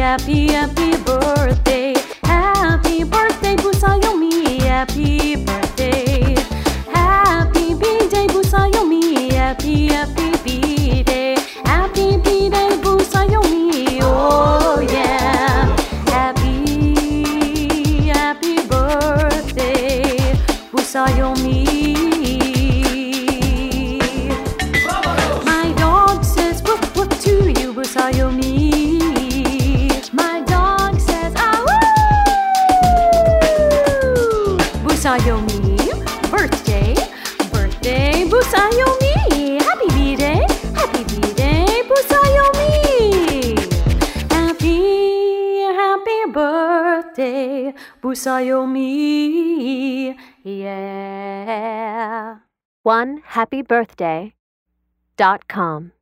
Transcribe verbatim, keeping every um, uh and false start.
happy, happy birthday. Happy birthday, Busayomi. Happy birthday. Happy B-Day, Busayomi. Happy, happy B-Day. Happy B-Day, Busayomi. Oh yeah. Happy, happy birthday, Busayomi. My dog says woof woof to you, Busayomi. My dog says ah woo. Busayomi, birthday, birthday, Busayomi. Happy B-Day, happy B-Day, Busayomi. Happy, happy birthday, Busayomi. Yeah. one happy birthday dot com